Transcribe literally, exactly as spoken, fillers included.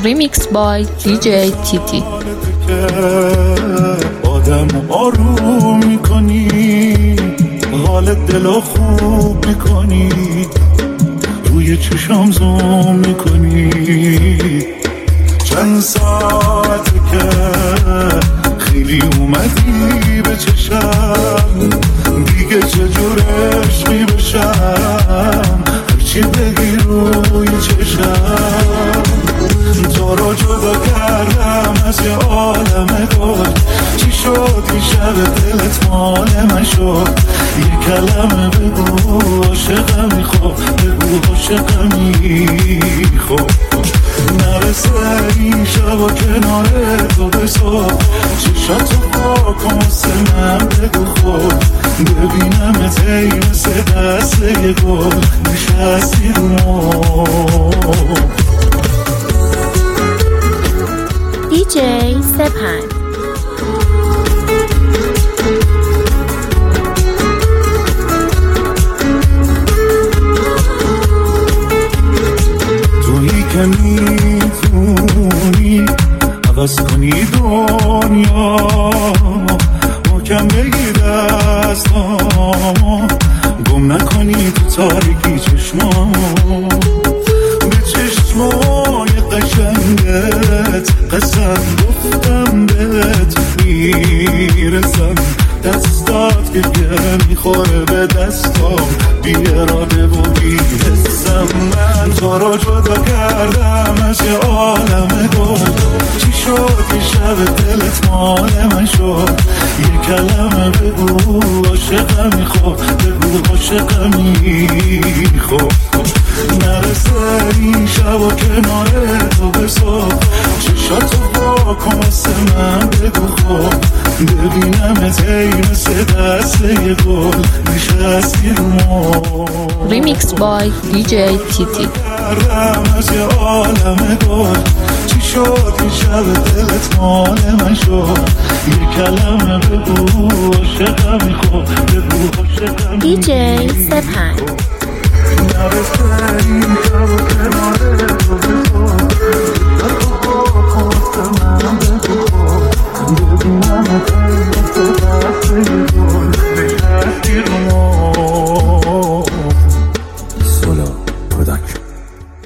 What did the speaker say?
ریمیکس بای دی جی تی تی. آدم آروم میکنی، حالت دلو خوب میکنی، روی چشام زوم میکنی. چند ساعته که خیلی اومدی به چشم، دیگه چجور عشقی بشم، هرچی بگی روی چشم. تو رو جدا کردم از یه عالم گل، چی شد این شب دلت مال من شد؟ یه کلمه بگو عاشقمی، خب بگو عاشقمی، خب نرسه این شب و کنار تو به صبح، چشاتو پاکن واسه من بگو خب، ببینم تی مثل دست یه گل نشستی رو مو. دی جی سپند. تویی که میتونی عوض کنی دنیا، محکم بگی دستامو، گم نکنی تو تاریکی چشمامو. به چشمای قشنگت قسم گفتم بهت میرسم، دستات که گره میخوره به دستام، بی اراده و بی حسم. من تو رو جدا کردم از یه عالم گل، چی شد این شب دلت مال من شد؟ یه کلمه بگو عاشقمی، خب بگو عاشقمی، خب نرسه این شب و کنار تو به صبح، چشاتو واکن واسه من بگو خب، ببینم تی مثل دست یه گل نشستی رو مو. ریمیکس بای دی جی تی تی. از یه عالم گل، چی شد این شب دلت مال من شد؟ یه کلمه بگو عاشقمی، خب بگو عاشقمی. دی جی سپند. نرسه این شب و کنار تو